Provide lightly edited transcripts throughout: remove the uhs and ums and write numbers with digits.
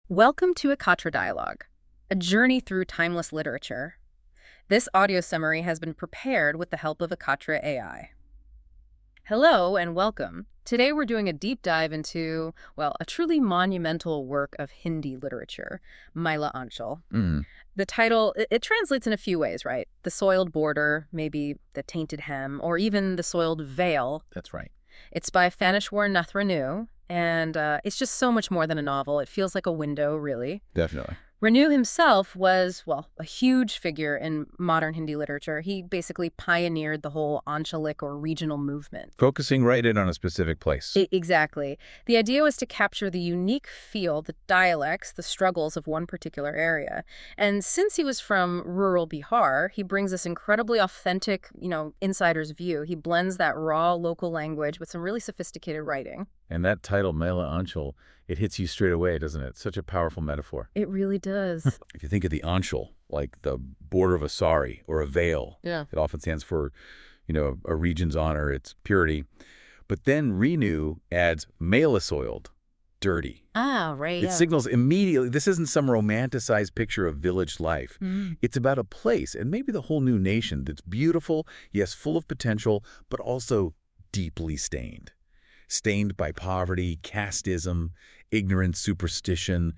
Welcome to Akatra Dialogue, a journey through timeless literature. This audio summary has been prepared with the help of Akatra AI. Hello and welcome. Today we're doing a deep dive into, well, a truly monumental work of Hindi literature, Maila Anchal. Mm, The title, it translates in a few ways, right? The soiled border, maybe the tainted hem, or even the soiled veil. that's right. It's by Fanishwar Nathranu, and it's just so much more than a novel. It feels like a window, really. Definitely. Renu himself was, well, a huge figure in modern Hindi literature. He basically pioneered the whole Anchalic or regional movement. Focusing right in on a specific place. Exactly. The idea was to capture the unique feel, the dialects, the struggles of one particular area. And since he was from rural Bihar, he brings this incredibly authentic, insider's view. He blends that raw local language with some really sophisticated writing. And that title, Maila Anchal, it hits you straight away, doesn't it? Such a powerful metaphor. It really does. If you think of the Anchal, like the border of a sari or a veil, Yeah. it often stands for, a region's honor, its purity. But then Renu adds Maila soiled, dirty. Ah, right. It signals immediately, this isn't some romanticized picture of village life. It's about a place, and maybe the whole new nation, that's beautiful, yes, full of potential, but also deeply stained. Stained by poverty, casteism, ignorance, superstition,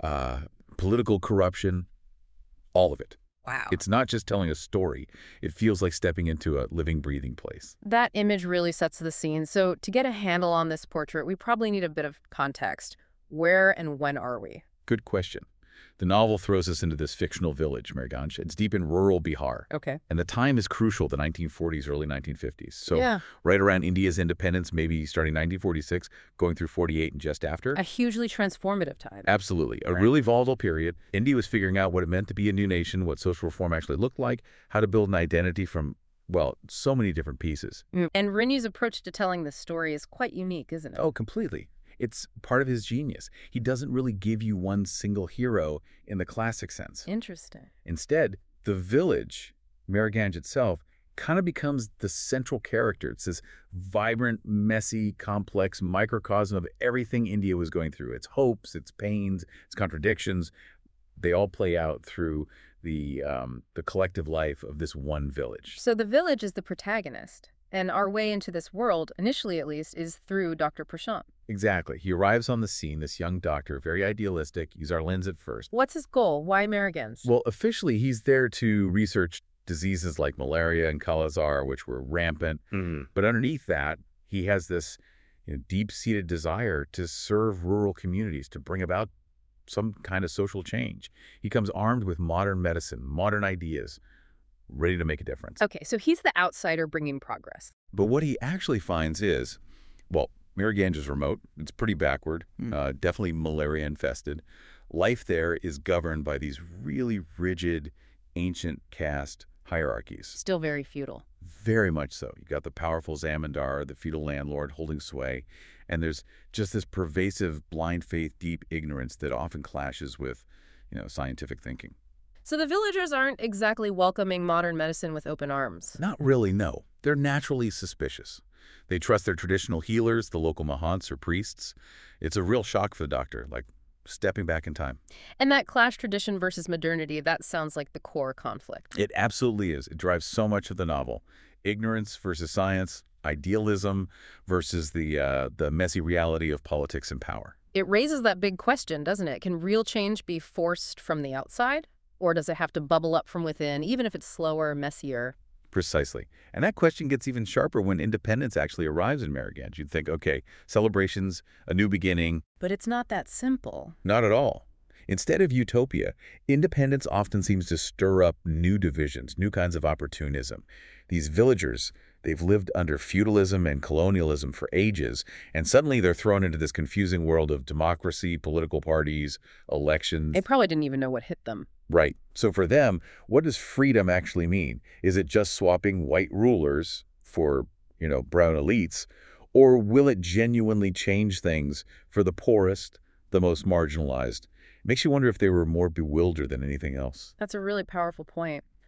political corruption, all of it. Wow. It's not just telling a story. It feels like stepping into a living, breathing place. That image really sets the scene. So to get a handle on this portrait, we probably need a bit of context. Where and when are we? Good question. The novel throws us into this fictional village, Merganj. It's deep in rural Bihar. Okay. And the time is crucial, the 1940s, early 1950s. So Yeah. right around India's independence, maybe starting 1946, going through 48 and just after. A hugely transformative time. Absolutely. A Right. really volatile period. India was figuring out what it meant to be a new nation, what social reform actually looked like, how to build an identity from, well, so many different pieces. And Renu's approach to telling this story is quite unique, isn't it? Oh, completely. It's part of his genius. He doesn't really give you one single hero in the classic sense. Interesting. Instead, the village, Mariganj itself, kind of becomes the central character. It's this vibrant, messy, complex microcosm of everything India was going through. Its hopes, its pains, its contradictions. They all play out through the collective life of this one village. So the village is the protagonist. And our way into this world, initially at least, is through Dr. Prashant. Exactly. He arrives on the scene, this young doctor, very idealistic. Use our lens at first. What's his goal? Why Marigans? Well, officially, he's there to research diseases like malaria and Kala-Azar, which were rampant. But underneath that, he has this deep-seated desire to serve rural communities, to bring about some kind of social change. He comes armed with modern medicine, modern ideas, ready to make a difference. Okay, so he's the outsider bringing progress. But what he actually finds is, well, Mariganj is remote. It's pretty backward, definitely malaria-infested. Life there is governed by these really rigid, ancient caste hierarchies. Still very feudal. Very much so. You've got the powerful Zamindar, the feudal landlord, holding sway. And there's just this pervasive blind faith, deep ignorance that often clashes with, scientific thinking. So the villagers aren't exactly welcoming modern medicine with open arms. Not really, no. They're naturally suspicious. They trust their traditional healers, the local mahants or priests. It's a real shock for the doctor, like stepping back in time. And that clash tradition versus modernity, that sounds like the core conflict. It absolutely is. It drives so much of the novel. Ignorance versus science, idealism versus the messy reality of politics and power. It raises that big question, doesn't it? Can real change be forced from the outside? Or does it have to bubble up from within, even if it's slower, messier? Precisely. And that question gets even sharper when independence actually arrives in Mariganj. You'd think, okay, celebrations, a new beginning. But it's not that simple. Not at all. Instead of utopia, independence often seems to stir up new divisions, new kinds of opportunism. These villagers, they've lived under feudalism and colonialism for ages, and suddenly they're thrown into this confusing world of democracy, political parties, elections. They probably didn't even know what hit them. Right. So for them, what does freedom actually mean? Is it just swapping white rulers for, brown elites? Or will it genuinely change things for the poorest, the most marginalized? It makes you wonder if they were more bewildered than anything else. That's a really powerful point.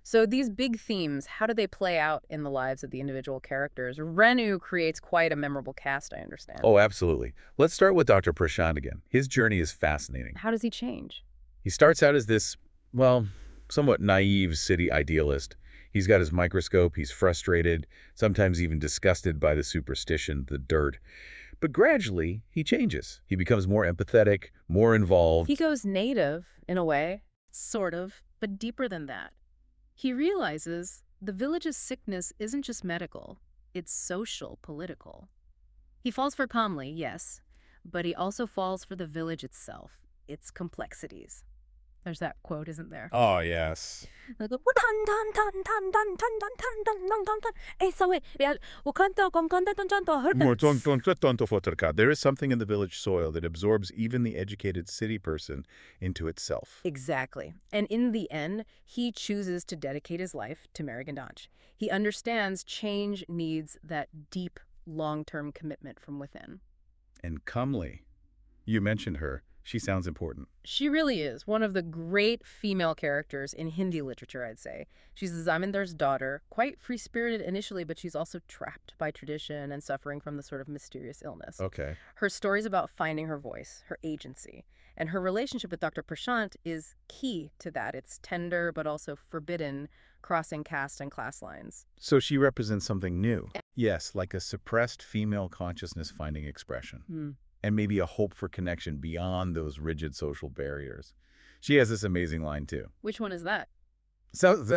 So these big themes, how do they play out in the lives of the individual characters? Renu creates quite a memorable cast, I understand. Oh, absolutely. Let's start with Dr. Prashant again. His journey is fascinating. How does he change? He starts out as this, well, somewhat naive city idealist. He's got his microscope, he's frustrated, sometimes even disgusted by the superstition, the dirt. But gradually, he changes. He becomes more empathetic, more involved. He goes native, in a way. Sort of, but deeper than that. He realizes the village's sickness isn't just medical, it's social, political. He falls for Kamli, yes, but he also falls for the village itself, its complexities. There's that quote, isn't there? Oh, yes. They go, "Tan, tan, tan, tan, tan, tan, tan, tan, tan, tan, tan, tan." Eh, so wait, yeah, "Wakanta, gomkanda, tan, tan, tan, hurta." There is something in the village soil that absorbs even the educated city person into itself. Exactly. And in the end, he chooses to dedicate his life to Marigandanch. He understands change needs that deep, long-term commitment from within. And Kamli, you mentioned her. She sounds important. She really is one of the great female characters in Hindi literature, I'd say. She's the Zamindar's daughter, quite free-spirited initially, but she's also trapped by tradition and suffering from the sort of mysterious illness. Okay. Her story's about finding her voice, her agency, and her relationship with Dr. Prashant is key to that. It's tender, but also forbidden, crossing caste and class lines. So she represents something new. Yes, like a suppressed female consciousness finding expression. And maybe a hope for connection beyond those rigid social barriers. She has this amazing line, too. Which one is that? Human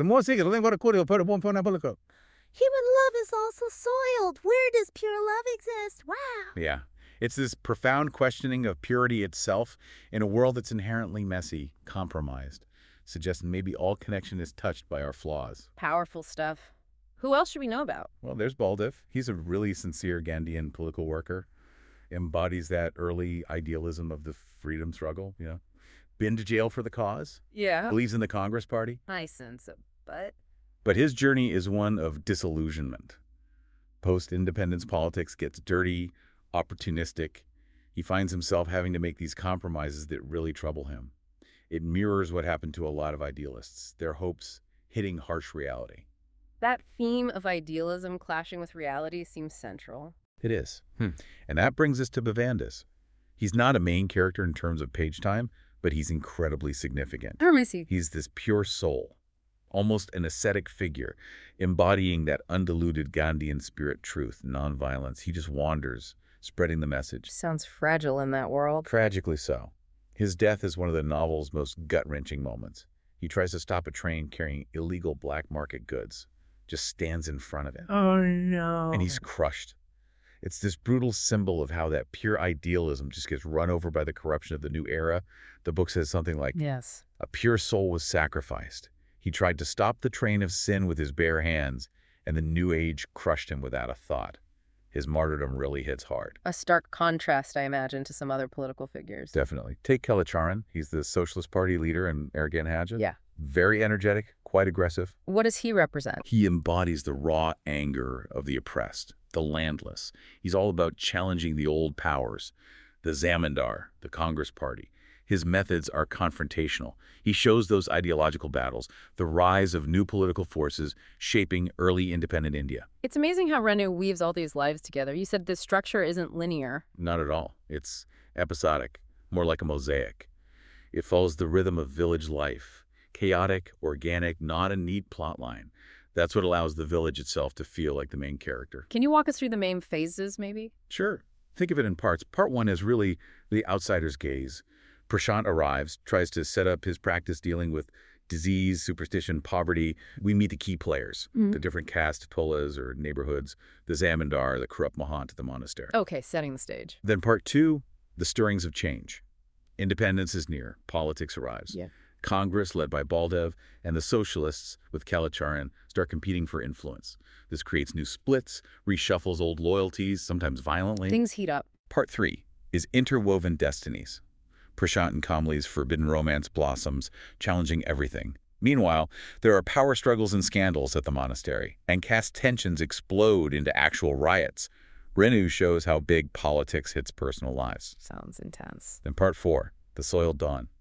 love is also soiled. Where does pure love exist? Wow. Yeah. It's this profound questioning of purity itself in a world that's inherently messy, compromised, suggesting maybe all connection is touched by our flaws. Powerful stuff. Who else should we know about? Well, there's Baldev. He's a really sincere Gandhian political worker. Embodies that early idealism of the freedom struggle, you know. Been to jail for the cause. Yeah. Believes in the Congress Party. I sense it, but... But his journey is one of disillusionment. Post-independence politics gets dirty, opportunistic. He finds himself having to make these compromises that really trouble him. It mirrors what happened to a lot of idealists, their hopes hitting harsh reality. That theme of idealism clashing with reality seems central. It is. And that brings us to Bhavandis. He's not a main character in terms of page time, but he's incredibly significant. He's this pure soul, almost an ascetic figure, embodying that undiluted Gandhian spirit truth, nonviolence. He just wanders, spreading the message. Sounds fragile in that world. Tragically so. His death is one of the novel's most gut-wrenching moments. He tries to stop a train carrying illegal black market goods, just stands in front of it. Oh, no. And he's crushed. It's this brutal symbol of how that pure idealism just gets run over by the corruption of the new era. The book says something like, Yes. A pure soul was sacrificed. He tried to stop the train of sin with his bare hands, and the new age crushed him without a thought. His martyrdom really hits hard. A stark contrast, I imagine, to some other political figures. Definitely. Take Kalacharan. He's the Socialist Party leader in Arrogant Haja. Yeah. Very energetic, quite aggressive. What does he represent? He embodies the raw anger of the oppressed, the landless. He's all about challenging the old powers, the Zamindar, the Congress Party. His methods are confrontational. He shows those ideological battles, the rise of new political forces shaping early independent India. It's amazing how Renu weaves all these lives together. You said this structure isn't linear. Not at all. It's episodic, more like a mosaic. It follows the rhythm of village life. Chaotic, organic, not a neat plot line. That's what allows the village itself to feel like the main character. Can you walk us through the main phases, maybe? Sure. Think of it in parts. Part one is really the outsider's gaze. Prashant arrives, tries to set up his practice dealing with disease, superstition, poverty. We meet the key players, the different caste tolas or neighborhoods, the Zamindar, the corrupt Mahant, the monastery. Okay, setting the stage. Then part two, the stirrings of change. Independence is near. Politics arrives. Yeah. Congress, led by Baldev, and the socialists, with Kalacharan, start competing for influence. This creates new splits, reshuffles old loyalties, sometimes violently. Things heat up. Part three is interwoven destinies. Prashant and Kamli's forbidden romance blossoms, challenging everything. Meanwhile, there are power struggles and scandals at the monastery, and caste tensions explode into actual riots. Renu shows how big politics hits personal lives. Sounds intense. Then part four, the soiled dawn.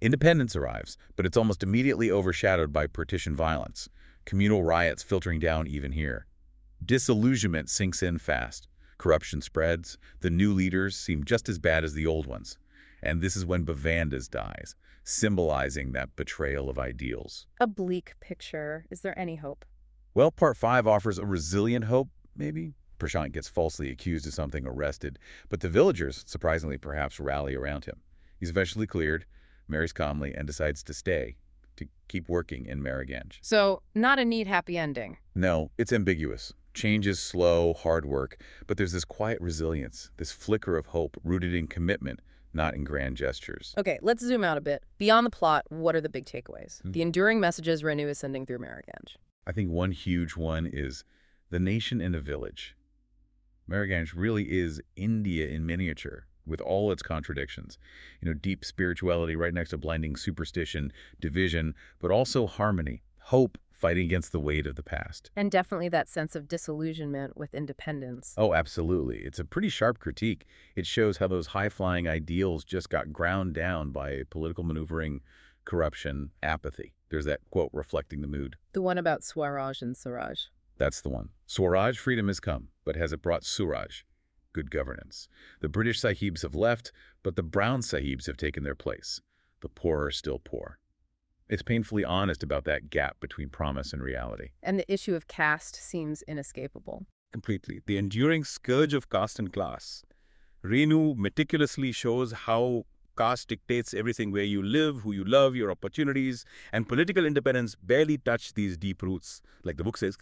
Independence arrives, but it's almost immediately overshadowed by partition violence, communal riots filtering down even here. Disillusionment sinks in fast. Corruption spreads. The new leaders seem just as bad as the old ones. And this is when Bhavandas dies, symbolizing that betrayal of ideals. A bleak picture. Is there any hope? Well, Part 5 offers a resilient hope, maybe. Prashant gets falsely accused of something, arrested, but the villagers, surprisingly perhaps, rally around him. He's eventually cleared, marries calmly, and decides to stay, to keep working in Mariganj. So, not a neat happy ending. No, it's ambiguous. Change is slow, hard work, but there's this quiet resilience, this flicker of hope rooted in commitment, not in grand gestures. Okay, let's zoom out a bit. Beyond the plot, what are the big takeaways? The enduring messages Renu is sending through Mariganj. I think one huge one is the nation in a village. Mariganj really is India in miniature, with all its contradictions. Deep spirituality right next to blinding superstition, division, but also harmony, hope fighting against the weight of the past. And definitely that sense of disillusionment with independence. Oh, absolutely. It's a pretty sharp critique. It shows how those high-flying ideals just got ground down by political maneuvering, corruption, apathy. There's that quote reflecting the mood. The one about Swaraj and Suraj. That's the one. Swaraj, freedom has come, but has it brought Suraj? Good governance. The British Sahibs have left, but the Brown Sahibs have taken their place. The poor are still poor. It's painfully honest about that gap between promise and reality. And the issue of caste seems inescapable. Completely. The enduring scourge of caste and class. Renu meticulously shows how caste dictates everything, where you live, who you love, your opportunities, and political independence barely touch these deep roots. Like the book says,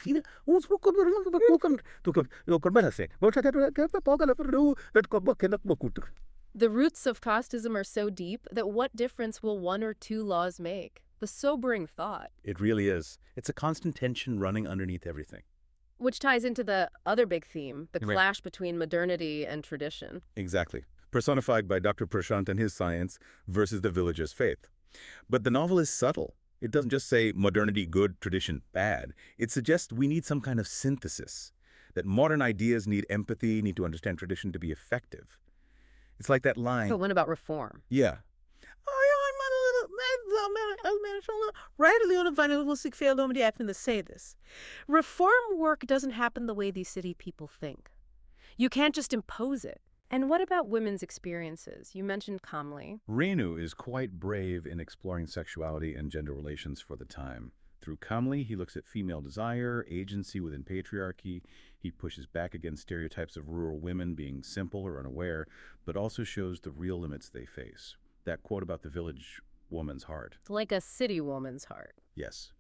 the roots of casteism are so deep that what difference will one or two laws make? The sobering thought. It really is. It's a constant tension running underneath everything. Which ties into the other big theme, the clash between modernity and tradition. Exactly. Personified by Dr. Prashant and his science versus the villager's faith. But the novel is subtle. It doesn't just say modernity good, tradition bad. It suggests we need some kind of synthesis, that modern ideas need empathy, need to understand tradition to be effective. It's like that line. But what about reform? Yeah. Reform work doesn't happen the way these city people think. You can't just impose it. And what about women's experiences? You mentioned Kamli. Renu is quite brave in exploring sexuality and gender relations for the time. Through Kamli, he looks at female desire, agency within patriarchy. He pushes back against stereotypes of rural women being simple or unaware, but also shows the real limits they face. That quote about the village woman's heart. It's like a city woman's heart. Yes.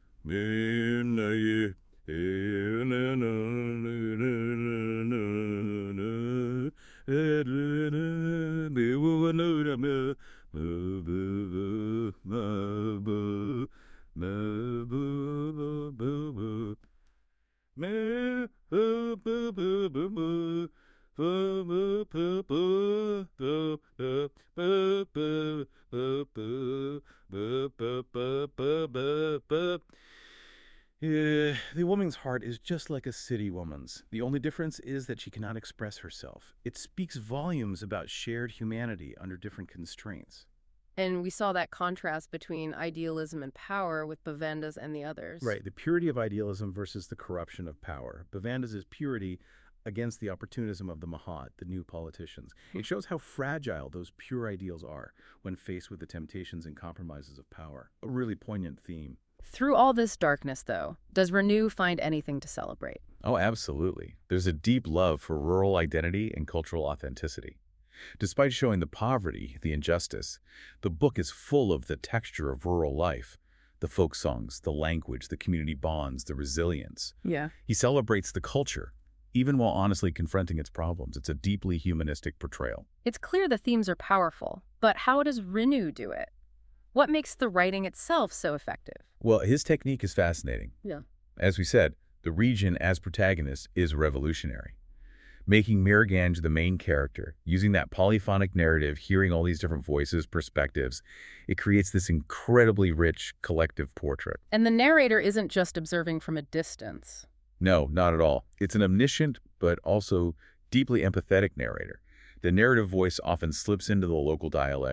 The woman's heart is just like a city woman's. The only difference is that she cannot express herself. It speaks volumes about shared humanity under different constraints. And we saw that contrast between idealism and power with Bhavandas and the others. Right, the purity of idealism versus the corruption of power. Bhavandas' purity against the opportunism of the Mahat, the new politicians. It shows how fragile those pure ideals are when faced with the temptations and compromises of power. A really poignant theme. Through all this darkness, though, does Renu find anything to celebrate? Oh, absolutely. There's a deep love for rural identity and cultural authenticity. Despite showing the poverty, the injustice, the book is full of the texture of rural life. The folk songs, the language, the community bonds, the resilience. Yeah. He celebrates the culture, even while honestly confronting its problems. It's a deeply humanistic portrayal. It's clear the themes are powerful, but how does Renu do it? What makes the writing itself so effective? Well, his technique is fascinating. Yeah. As we said, the region as protagonist is revolutionary. Making Mariganj the main character, using that polyphonic narrative, hearing all these different voices, perspectives, it creates this incredibly rich collective portrait. And the narrator isn't just observing from a distance. No, not at all. It's an omniscient, but also deeply empathetic narrator. The narrative voice often slips into the local dialect,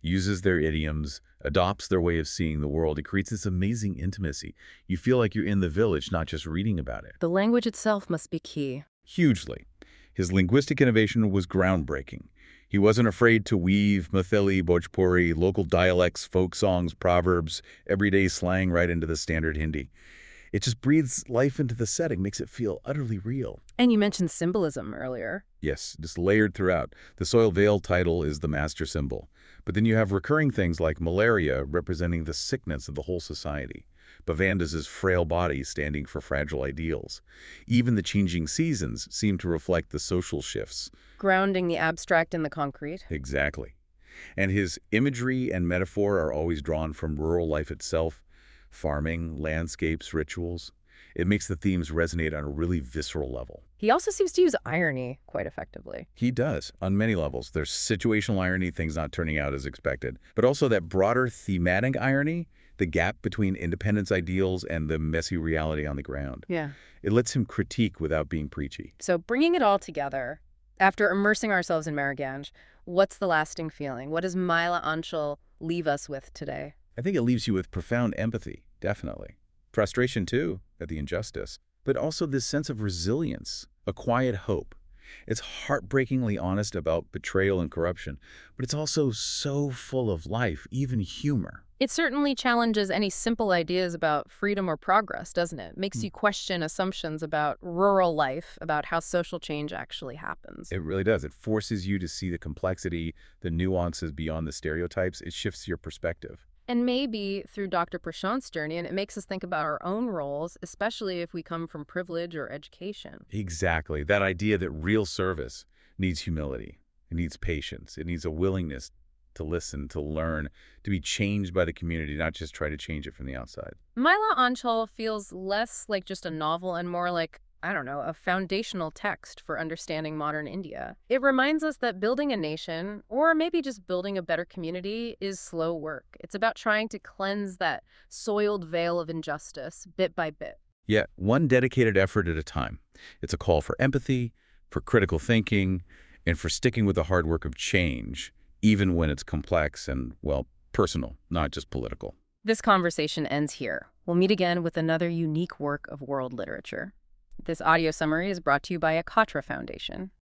uses their idioms, adopts their way of seeing the world. It creates this amazing intimacy. You feel like you're in the village, not just reading about it. The language itself must be key. Hugely. His linguistic innovation was groundbreaking. He wasn't afraid to weave Maithili, Bhojpuri, local dialects, folk songs, proverbs, everyday slang right into the standard Hindi. It just breathes life into the setting, makes it feel utterly real. And you mentioned symbolism earlier. Yes, just layered throughout. The soil veil title is the master symbol. But then you have recurring things like malaria representing the sickness of the whole society. Bhavandas's frail body standing for fragile ideals. Even the changing seasons seem to reflect the social shifts. Grounding the abstract in the concrete. Exactly. And his imagery and metaphor are always drawn from rural life itself. Farming, landscapes, rituals. It makes the themes resonate on a really visceral level. He also seems to use irony quite effectively. He does, on many levels. There's situational irony, things not turning out as expected, but also that broader thematic irony, the gap between independence ideals and the messy reality on the ground. Yeah. It lets him critique without being preachy. So bringing it all together, after immersing ourselves in Maharaganj, what's the lasting feeling? What does Maila Anchal leave us with today? I think it leaves you with profound empathy, definitely. Frustration, too, at the injustice. But also this sense of resilience, a quiet hope. It's heartbreakingly honest about betrayal and corruption, but it's also so full of life, even humor. It certainly challenges any simple ideas about freedom or progress, doesn't it? Makes you question assumptions about rural life, about how social change actually happens. It really does. It forces you to see the complexity, the nuances beyond the stereotypes. It shifts your perspective. And maybe through Dr. Prashant's journey, and it makes us think about our own roles, especially if we come from privilege or education. Exactly. That idea that real service needs humility. It needs patience. It needs a willingness to listen, to learn, to be changed by the community, not just try to change it from the outside. Maila Anchal feels less like just a novel and more like, I don't know, a foundational text for understanding modern India. It reminds us that building a nation, or maybe just building a better community, is slow work. It's about trying to cleanse that soiled veil of injustice bit by bit. Yet, one dedicated effort at a time. It's a call for empathy, for critical thinking, and for sticking with the hard work of change, even when it's complex and, well, personal, not just political. This conversation ends here. We'll meet again with another unique work of world literature. This audio summary is brought to you by Akatra Foundation.